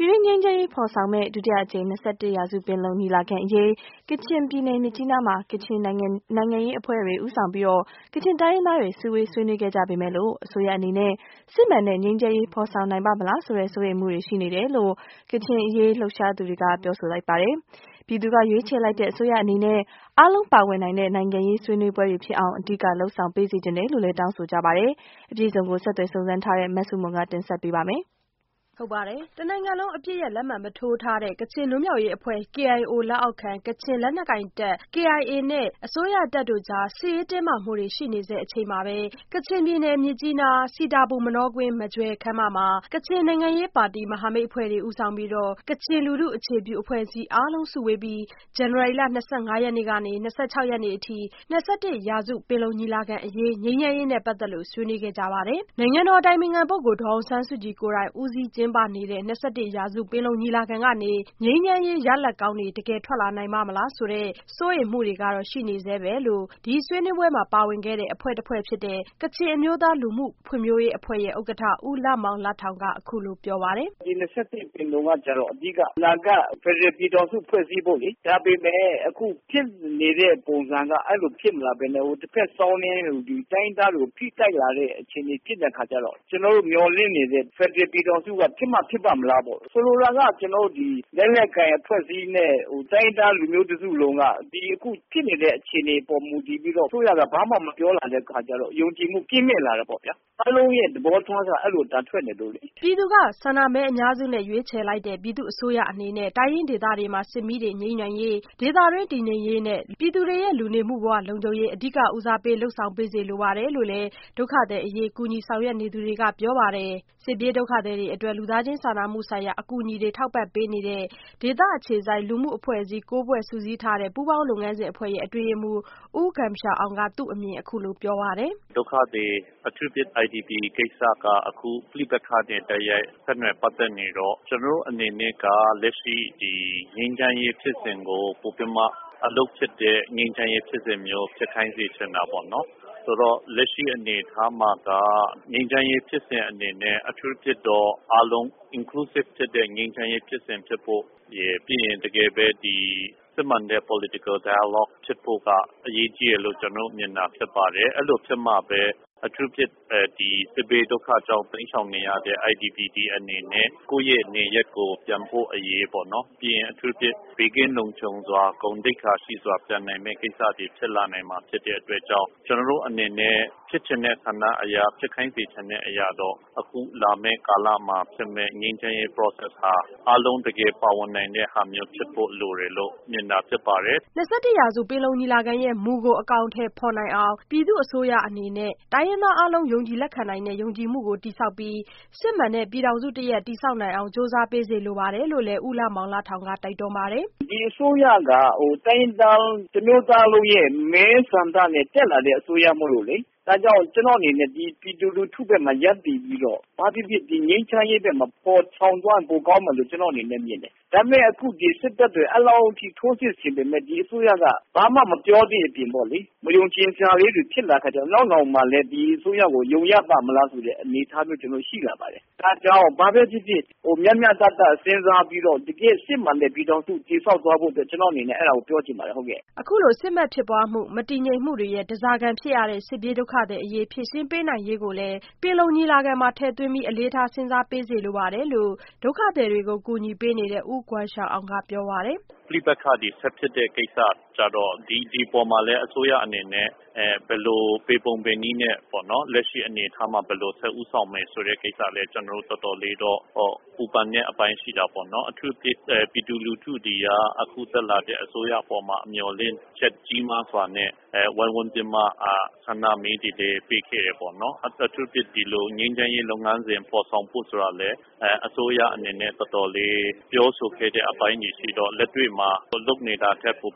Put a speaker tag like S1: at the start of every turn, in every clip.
S1: တွင်းငြိမ်းချမ်းရေးဖော်ဆောင်မဲ့ဒုတိယအကြိမ်21ရာစုပင်လုံညီလာခံအရေးကချင်ပြည်နယ်မြစ်ကြီးနားမှာကချင်နိုင်ငံရေးအဖွဲ့တွေဦးဆောင်ပြီးကချင်တိုင်းရင်းသားတွေစုဝေးဆွေးနွေးခဲ့ကြပေမဲ့လို့အစိုးရအနေနဲ့စစ်မှန်တဲ့ငြိမ်းချမ်းရေးဖော်ဆောင်နိုင်ပါ့မလားဆိုတဲ့စိုးရိမ်မှုတွေရှိနေတယ်လို့ကချင်အရေးလှုပ်ရှားသူတွေကပြောဆိုလိုက်ပါတယ်။ပြည်သူကရွေးချယ်လိုက်တဲ့အစိုးရအနေနဲ့အားလုံးပါဝင်နိုင်တဲ့နိုင်ငံရေးဆွေးနွေးပွဲတွေဖြစ်အောင်အဓိကလှုံ့ဆော်ပေးစေချင်တယ်လို့လည်းတောင်းဆိုကြပါတယ်။အပြည့်အစုံကိုဆက်သွယ်စုံစမ်းထားတဲ့မဆုမွန်ကတင်ဆက်ပေးပါမယ်။
S2: ဟုတ်ပါတယ်။တနိုင်ငံလုံးအပြည့်ရဲ့လက်မှတ်မထိုးထားတဲ့ကချင်လွတ်မြောက်ရေးအဖွဲ့ KIO လက်အောက်ခံကချင်လက်နက်ကိုင်တပ် KIA နဲ့အစိုးရတပ်တို့ကြားစစ်ရေးတင်းမာမှုတွေရှိနေတဲ့အချိန်မှာပဲကချင်ပြည်နယ်မြစ်ကြီးနားစီတာပူမနောကွင်းမကြွယ်ခမ်းမမှာကချင်နိုင်ငံရေးပါတီမဟာမိတ်အဖွဲ့တွေဦးဆောင်ပြီးကချင်လူထုအခြေပြုအဖွဲ့အစည်းအားလုံးစုဝေးပြီးဇန်နဝါရီလ25ရက်နေ့ကနေ26ရက်နေ့အထိ21ရာစုပင်လုံညီလာခံအရေးငြိမ်းချမ်းရေးနဲ့ပတ်သက်လို့ဆွေးနွေးခဲ့ကြပါတယ်။နိုင်ငံတော်အတိုင်ပင်ခံပုဂ္ဂိုလ်ဒေါ်အောင်ဆန်းစုကြည်ကိုယ်တိုင်ဦးစီးကျင်းပနေတဲ့21ရာစုပင်လုံညီလာခံကနေငြိမ်းချမ်းရေးရလဒ်ကောင်းတွေတကယ်ထွက်လာနိုင်ပါ့မလားဆိုတဲ့စိုးရိမ်မှုတွေကတော့ရှိနေဆဲပဲလို့ဒီဆွေးနွေးပွဲမှာပါဝင်ခဲ့တဲ့အဖွဲ့တစ်ဖွဲ့ဖြစ်တဲ့ကချင်အမျိုးသားလူမှုဖွံ့ဖြိုးရေးအဖွဲ့ရဲ့ဥက္ကဋ္ဌဦးလမောင်လထောင်ကအခုလိုပြောပါတယ်
S3: ။ဒီ21ပင်လုံကကြတော့အဓိကနာကဖက်ဒရယ်ပြည်တော်စုဖွဲ့စည်းဖို့လေဒါပေမဲ့အခုဖြစ်နေတဲ့ပုံစံကအဲ့လိုဖြစ်မလာဘဲနဲ့တစ်ဖက်စောင်းနေဒီတိုင်းသားတွေကိုဖိတိုက်လာတဲ့အခြေအနေဖြစ်တဲ့ခါကျတော့ကျွန်တော်တို့မျှော်လင့်နေတဲ့ဖက်ဒရယ်ပြည်တော်စုကဖြစ်မှဖြစ်ပါမလားပေါ့ဆိုလိုတာကကျွန်တော်ဒီလက်လက်ကန်အဖွဲ့အစည်းနဲ့တိုင်းသားလူမျိုးတစုလုံးကဒီအခုဖြစ်နေတဲ့အခြေအနေပေါ်မူတည်ပြီးတော့ဆိုရတာဘာမှမပြောလာတဲ့ခါကျတော့ယုံကြည်မှုပြည့်မဲ့လာတယ်ပေါ့ဗျာအလုံးရဲ့သဘောထားကအဲ့လိုတန်ထွက်နေလို့လေ
S2: ပြည်သူကဆန္ဒမဲအများစုနဲ့ရွေးချယ်လိုက်တဲ့ပြည်သူအစိုးရအနေနဲ့တိုင်းရင်းဒေသတွေမှာစစ်မီးတွေငြိမ်းချမ်းရေးဒေသတွင်းတည်ငြိမ်ရေးနဲ့ပြည်သူတွေရဲ့လူနေမှုဘဝလုံခြုံရေးအဓိကဦးစားပေးလှုပ်ဆောင်ပေးစေလိုပါတယ်လို့လည်းဒုက္ခသည်အရေးကူညီဆောင်ရွက်နေသူတွေကပြောပါတယ်စစ်ပြေးဒုက္ခသည်တွေအတွက်လူသားချင်းစာနာမှုဆိုင်ရာအကူအညီတွေထောက်ပံ့ပေးနေတဲ့ဒေသအခြေစိုက်လူမှုအဖွဲ့အစည်း9ဖွဲ့စုစည်းထားတဲ့ပူးပေါင်းလုပ်ငန်းစဉ်အဖွဲ့ရဲ့အတွင်းရေးမှူးဦးဂမ်ရှာအောင်ကသူ့အမြင်အခုလိုပြောပါတယ်
S4: ဒုက္ခသည်အထူးဖြင့် IDP ကိစ္စကအခုပြိပခါတဲ့တရိုက်ဆက်နွယ်ပတ်သက်နေတော့ကျွန်တော်အနေနဲ့ကလက်ရှိဒီငြိမ်းချမ်းရေးဖြစ်စဉ်ကိုပုံပြမအလုပ်ဖြစ်တဲ့ငြိမ်းချမ်းရေးဖြစ်စဉ်မျိုးဖြစ်ခိုင်းစေချင်တာပေါ့နော်ဆိုတော့လက်ရှိအနေထားမှာကငြိမ်းချမ်းရေးဖြစ်စဉ်အနေနဲ့အထူးဖြစ်တော့အားလုံး inclusive ဖြစ်တဲ့ငြိမ်းချမ်းရေးဖြစ်စဉ်ဖြစ်ဖို့ပြီးရင်တကယ်ပဲဒီစစ်မှန်တဲ့ political dialogue ဖြစ်ဖို့ကအရေးကြီးတယ်လို့ကျွန်တော်မြင်တာဖြစ်ပါတယ်အဲ့လိုဖြစ်မှပဲအထူးဖြင့်ဒီစစ်ဘေးဒုက္ခကြောင့်တိမ်းရှောင်နေရတဲ့ IDP အနေနဲ့ကိုယ့်ရဲ့နေရက်ကိုပြန်ဖို့အရေးပေါ့နော်ပြီးရင်အထူးဖြင့်ဘေးကင်းလုံခြုံစွာဂုဏ်သိက္ခာရှိစွာပြန်နိုင်မယ့်ကိစ္စတွေဖြစ်လာနိုင်မှာဖြစ်တဲ့အတွက်ကြောင့်ကျွန်တော်တို့အနေနဲ့ဖြစ်ချင်တဲ့ဆန္ဒအရာဖြစ်ခိုင်းစေချင်တဲ့အရာတော့အခုလာမယ့်ကာလမှာဖြစ်မဲ့ငြိမ်းချမ်းရေး process ဟာအားလုံးတကယ်ပါဝင်နိုင်တဲ့ဟာမျိုးဖြစ်ဖို့လိုတယ်လို့မြင်တာဖြစ်ပါတယ်
S2: 21ရာစုပင်လုံညီလာခံရဲ့မူကိုအကောင့်ထဲပေါ်နိုင်အောင်ပြည်သူအစိုးရအနေနဲ့တိုင်းရင်းသားအားလုံးယုံကြည်လက်ခံနိုင်တဲ့ယုံကြည်မှုကိုတည်ဆောက်ပြီးစစ်မှန်တဲ့ပြည်ထောင်စုတရက်တည်ဆောက်နိုင်အောင်စ조사ပေးစေလိုပါတယ်လို့လည်းဦးလမောင်လထောင်ကတိုက်တွန်းပါတယ်
S3: ဒီအစိုးရကတိုင်းသားတမျိုးသားလုံးရဲ့မဲဆန္ဒနဲ့တက်လာတဲ့အစိုးရမို့လို့လေဒါကြောင့်ကျွန်တော်အနေနဲ့ဒီပြည်သူလူထုဘက်မှာရပ်တည်ပြီးတော့ဘာဖြစ်ဖြစ်ဒီငြိမ်းချမ်းရေးဘက်မှာပေါ်ဆောင်သွားပိုကောင်းမယ်လို့ကျွန်တော်အနေနဲ့မြင်တယ်ဒါပေမဲ့အခုဒီစစ်တပ်တွေအလောင်းထိထိုးစစ်ဆင်ပေမဲ့ဒီအစိုးရကဘာမှမပြောသေးအပြင်ပေါ့လေမယုံကြည်စရာလေးတွေဖြစ်လာခါကျတော့နောက်မှလည်းဒီအစိုးရကိုယုံရပါမလားဆိုတဲ့အနေအထားမျိုးကျွန်တော်ရှိလာပါတယ်ဒါကြောင့်ဘာပဲဖြစ်ဖြစ်မြတ်မြတ်တတ်စဉ်းစားပြီးတော့တကယ်စစ်မှန်တဲ့ပြည်တော်စုတည်ဆောက်သွားဖို့အတွက်ကျွန်တော်အနေနဲ့အဲ့ဒါကိုပြောချင်ပါတယ်ဟုတ်ကဲ့
S2: အခုလိုစစ်မှတ်ဖြစ်ပွားမှုမတည်ငြိမ်မှုတွေရဲ့တစားခံဖြစ်ရတဲ့စစ်ပြေးဒုက္ခတဲ့အရေးဖြည့်ရှင်းပေးနိုင်ရေးကိုလည်းပြည်လုံညီလာခံမှာထည့်သွင်းပြီးအလေးထားစဉ်းစားပေးစေလိုပါတယ်လို့ဒုက္ခသည်တွေကိုကူညီပေးနေတဲ့ဦးကွမ်ရှောင်းအောင်ကပြောပါတယ်
S4: ပြိပခါဒီဆက်ဖြစ်တဲ့ကိစ္စကြတော့ဒီပေါ်မှာလည်းအစိုးရအနေနဲ့ဘယ်လိုပေပုံပေနည်းနဲ့ပေါ့နော်လက်ရှိအနေထားမှာဘယ်လိုဆက်ဥဆောင်မယ်ဆိုတဲ့ကိစ္စလည်းကျွန်တော်တို့တော်တော်လေးတော့ပူပန်တဲ့အပိုင်းရှိတာပေါ့နော်အထူးပြည်သူလူထုဒီကအခုသက်လာတဲ့အစိုးရပေါ်မှာအမျှော်လင့်ချက်ကြီးမားစွာနဲ့ဝိုင်းဝန်းပြမဆန္ဒမေးတွေပေးခဲ့တယ်ပေါ့နော်အထူးဒီလိုငြိမ်းချမ်းရေးလုပ်ငန်းစဉ်ပေါ်ဆောင်ဖို့ဆိုတာလည်းအစိုးရအနေနဲ့တော်တော်လေးပြောဆိုခဲ့တဲ့အပိုင်းကြီးရှိတော့လက်တွေ့မှာလုပ်နေတာထက်ပိုပြီးမှ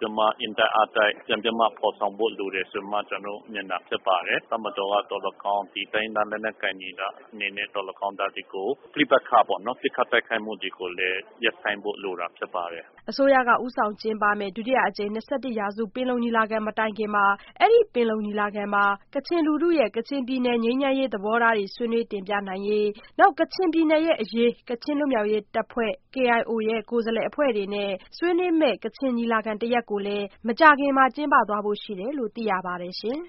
S4: ရင်တိုက်အားတိုက်ပြန်ပြမဖော်ဆောင်ဖို့လိုတယ်ဆိုမှကျွန်တော်မြင်တာဖြစ်ပါတယ်။သမတော်ကတော့၎င်းဒီတိုင်းသားလက်နက်ကိုင်တွေကအနေနဲ့တော့၎င်းသားတွေကိုပြစ်ပခါပေါ့နော်ပြစ်ခတ်တိုက်ခိုက်မှုတွေကိုလည်းရပ်ဆိုင်ဖို့လိုတာဖြစ်ပါတယ်
S2: ။အစိုးရကဦးဆောင်ကျင်းပမယ့်ဒုတိယအကြိမ်21ရာစုပင်လုံညီလာခံမတိုင်ခင်မှာအဲ့ဒီပင်လုံညီလာခံမှာကချင်လူထုရဲ့ကချင်ပြည်နယ်ငြိမ်းချမ်းရေးသဘောထားတွေဆွေးနွေးတင်ပြနိုင်ရေးနောက်ကချင်ပြည်နယ်ရဲ့အရေးကချင်လွတ်မြောက်ရေးတပ်ဖွဲ့ KIO ရဲ့ကိုယ်စားလှယ်အဖွဲ့တွေနဲ့ဆွေးနွေးမယ့်ကချင်ညီလာခံတစ်ရပ်ကိုလည်းမကြာခင်မှာကျင်းပသွားဖို့ရှိတယ်လို့သိရပါတယ်ရှင်